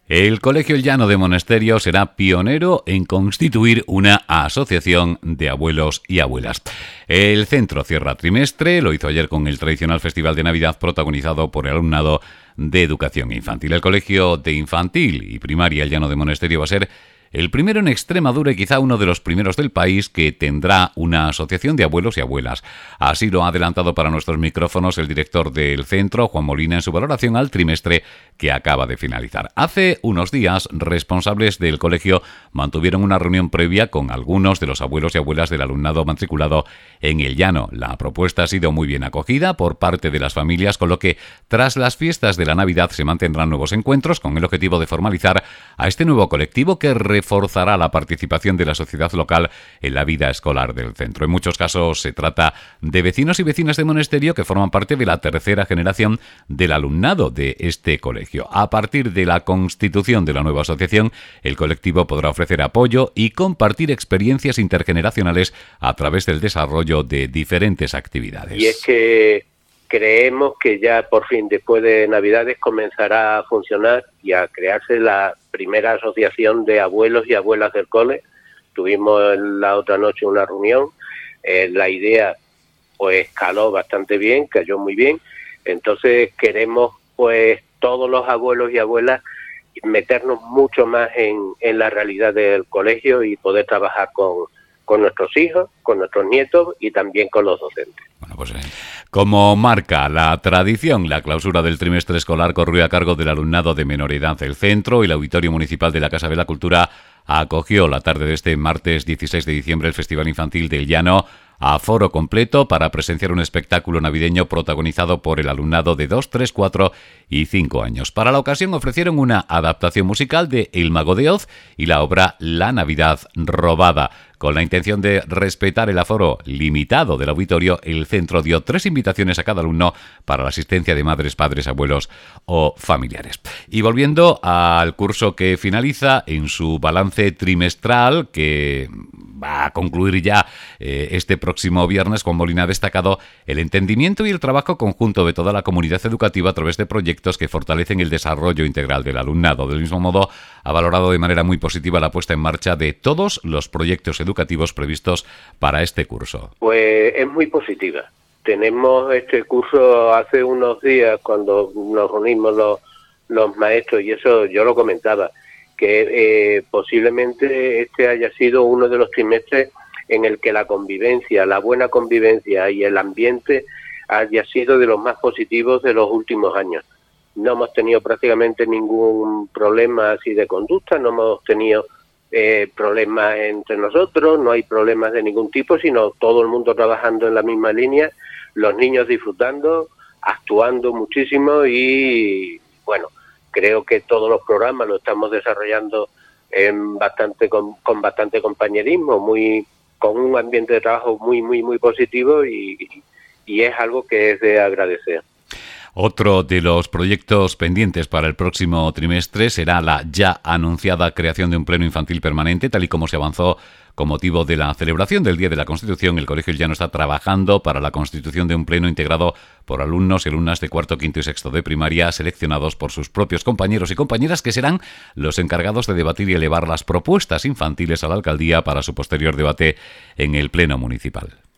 El Colegio El Llano de Monesterio será pionero en constituir una asociación de abuelos y abuelas. El centro cierra trimestre, lo hizo ayer con el tradicional Festival de Navidad protagonizado por el alumnado de Educación Infantil. El Colegio de Infantil y Primaria El Llano de Monesterio va a ser el primero en Extremadura y quizá uno de los primeros del país que tendrá una asociación de abuelos y abuelas. Así lo ha adelantado para nuestros micrófonos el director del centro, Juan Molina, en su valoración al trimestre que acaba de finalizar. Hace unos días, responsables del colegio mantuvieron una reunión previa con algunos de los abuelos y abuelas del alumnado matriculado en El Llano. La propuesta ha sido muy bien acogida por parte de las familias, con lo que tras las fiestas de la Navidad se mantendrán nuevos encuentros con el objetivo de formalizar a este nuevo colectivo que reforzará la participación de la sociedad local en la vida escolar del centro. En muchos casos se trata de vecinos y vecinas de Monesterio que forman parte de la tercera generación del alumnado de este colegio. A partir de la constitución de la nueva asociación, el colectivo podrá ofrecer apoyo y compartir experiencias intergeneracionales a través del desarrollo de diferentes actividades. Y es que creemos que ya por fin, después de Navidades, comenzará a funcionar y a crearse la primera asociación de abuelos y abuelas del cole. Tuvimos la otra noche una reunión, la idea pues caló bastante bien, cayó muy bien, entonces queremos pues todos los abuelos y abuelas meternos mucho más en la realidad del colegio y poder trabajar con nuestros hijos, con nuestros nietos y también con los docentes. Bueno, pues como marca la tradición, la clausura del trimestre escolar corrió a cargo del alumnado de menor edad del centro y el Auditorio Municipal de la Casa de la Cultura acogió la tarde de este martes 16 de diciembre el Festival Infantil del Llano a aforo completo para presenciar un espectáculo navideño protagonizado por el alumnado de 2, 3, 4 y 5 años. Para la ocasión ofrecieron una adaptación musical de El Mago de Oz y la obra La Navidad Robada. Con la intención de respetar el aforo limitado del auditorio, el centro dio 3 invitaciones a cada alumno para la asistencia de madres, padres, abuelos o familiares. Y volviendo al curso que finaliza, en su balance trimestral, que va a concluir ya este próximo viernes, Juan Molina ha destacado el entendimiento y el trabajo conjunto de toda la comunidad educativa a través de proyectos que fortalecen el desarrollo integral del alumnado. Del mismo modo, ha valorado de manera muy positiva la puesta en marcha de todos los proyectos educativos previstos para este curso. Pues es muy positiva. Tenemos este curso hace unos días cuando nos reunimos los maestros y eso yo lo comentaba, que posiblemente este haya sido uno de los trimestres en el que la convivencia, la buena convivencia y el ambiente haya sido de los más positivos de los últimos años. No hemos tenido prácticamente ningún problema así de conducta, no hemos tenido problemas entre nosotros, no hay problemas de ningún tipo, sino todo el mundo trabajando en la misma línea, los niños disfrutando, actuando muchísimo y bueno, creo que todos los programas lo estamos desarrollando con bastante compañerismo, con un ambiente de trabajo muy positivo y es algo que es de agradecer. Otro de los proyectos pendientes para el próximo trimestre será la ya anunciada creación de un pleno infantil permanente, tal y como se avanzó con motivo de la celebración del Día de la Constitución. El Colegio El Llano está trabajando para la constitución de un pleno integrado por alumnos y alumnas de cuarto, quinto y sexto de primaria, seleccionados por sus propios compañeros y compañeras, que serán los encargados de debatir y elevar las propuestas infantiles a la alcaldía para su posterior debate en el pleno municipal.